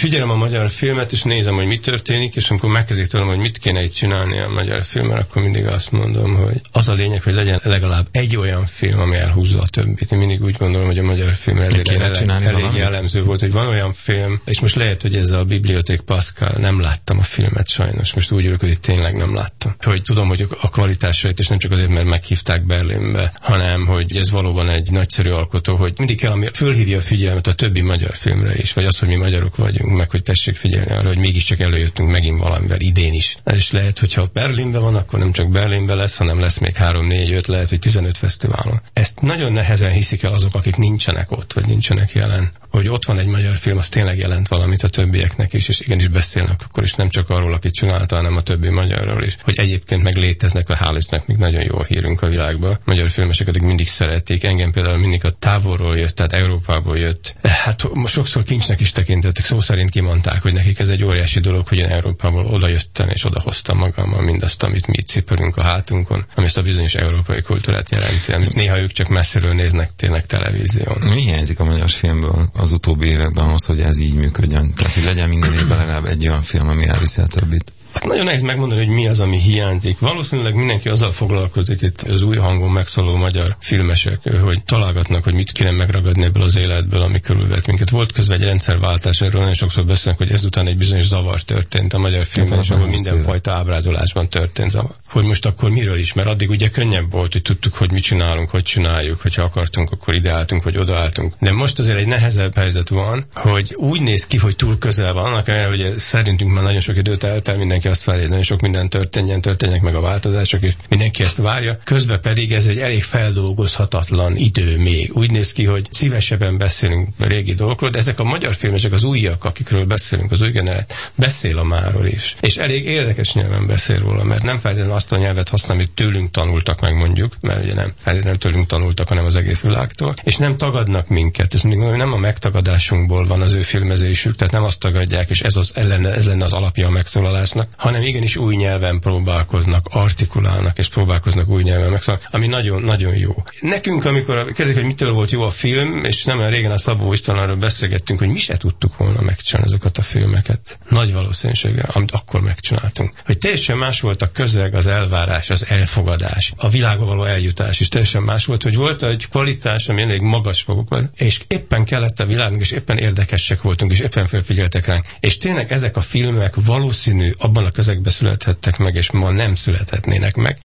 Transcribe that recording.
figyelem a magyar filmet, és nézem, hogy mi történik, és amikor megkezdik tőlem, hogy mit kéne itt csinálni a magyar filmmel, akkor mindig azt mondom, hogy az a lényeg, hogy legyen legalább egy olyan film, ami elhúzza a többit. Én mindig úgy gondolom, hogy a magyar film ezért elég jellemző volt, hogy van olyan film, és most lehet, hogy ez a Bibliothèque Pascal, nem láttam a filmet sajnos, most úgy ülök, hogy tényleg nem láttam. Hogy tudom, hogy a kvalitásait, és nem csak azért, mert meghívták Berlinbe, hanem hogy ez valóban egy nagyszerű alkotó, hogy mindig kell, ami fölhívja a figyelmet a többi magyar filmre is, vagy az, hogy mi magyarok vagyunk, meg hogy tessék figyelni arra, hogy mégiscsak előjöttünk megint valamivel idén is. És lehet, hogyha Berlinben van, akkor nem csak Berlinben lesz, hanem lesz még 3, 4, 5, lehet, hogy 15 fesztiválon. Ezt nagyon nehezen hiszik el azok, akik nincsenek ott, vagy nincsenek jelen. Hogy ott van egy magyar film, az tényleg jelent valamit a többieknek is, és igenis beszélnek akkor is nem csak arról, akit csinálta, hanem a többi magyarról is. Hogy egyébként meg léteznek, a hál' Istennek még nagyon jó hírünk a világban. Magyar filmesek addig mindig szerették. Engem például mindig a távolról jött, tehát Európából jött. Hát sokszor kincsnek is tekintettek, szó szerint kimondták, hogy nekik ez egy óriási dolog, hogy én Európából oda jöttem és odahoztam magammal mindazt, amit mi itt cipelünk a hátunkon, ami ezt a bizonyos európai kultúrát jelenti, amit néha ők csak messziről néznek tényleg televízión. Mi hiányzik a magyar filmből az utóbbi években ahhoz, hogy ez így működjön? Tehát, hogy legyen minden évben legalább egy olyan film, ami elviszi a többit. Azt nagyon nehéz megmondani, hogy mi az, ami hiányzik. Valószínűleg mindenki azzal foglalkozik itt az új hangon megszóló magyar filmesek, hogy találgatnak, hogy mit kéne megragadni ebből az életből, ami körülvett minket. Volt közben egy rendszerváltás, erről nagyon sokszor beszélnek, hogy ezután egy bizonyos zavar történt a magyar filmben, és ahol mindenfajta ábrázolásban történt zavar. Hogy most akkor miről is, mert addig ugye könnyebb volt, hogy tudtuk, hogy mit csinálunk, hogy csináljuk, hogyha akartunk, akkor ideáltunk, vagy odaálltunk. De most azért egy nehezebb helyzet van, hogy úgy néz ki, hogy túl közel van, annak ellenére, hogy szerintünk már nagyon sok időt eltelt, mindenki azt várja, nagyon sok minden történjenek meg a változások, és mindenki ezt várja. Közben pedig ez egy elég feldolgozhatatlan idő még. Úgy néz ki, hogy szívesebben beszélünk a régi dolgokról, de ezek a magyar filmesek, az újak, akikről beszélünk, az új generáció, beszél a máról is. És elég érdekes nyelven beszél róla, mert nem feltétlenül azt a nyelvet használ, amit tőlünk tanultak meg, mondjuk, mert ugye nem feltétlenül tőlünk tanultak, hanem az egész világtól, és nem tagadnak minket. Ez nem a megtagadásunkból van az ő filmezésük, tehát nem azt tagadják, és ez lenne az alapja a megszólalásnak, hanem igenis új nyelven próbálkoznak, artikulálnak, és próbálkoznak új nyelven megszólalni, ami nagyon-nagyon jó. Nekünk, amikor kérdezik, hogy mitől volt jó a film, és nem olyan régen a Szabó Istvánnal beszélgettünk, hogy mi se tudtuk volna megcsinálni azokat a filmeket. Nagy valószínűséggel, amit akkor megcsináltunk. Hogy teljesen más volt a közeg, az elvárás, az elfogadás, a világba való eljutás is teljesen más volt, hogy volt egy kvalitás, ami elég magas fogok volt, és éppen kellett a világunk, és éppen érdekesek voltunk, és éppen felfigyeltek ránk. És tényleg ezek a filmek valószínű abban a közegben születhettek meg, és ma nem születhetnének meg.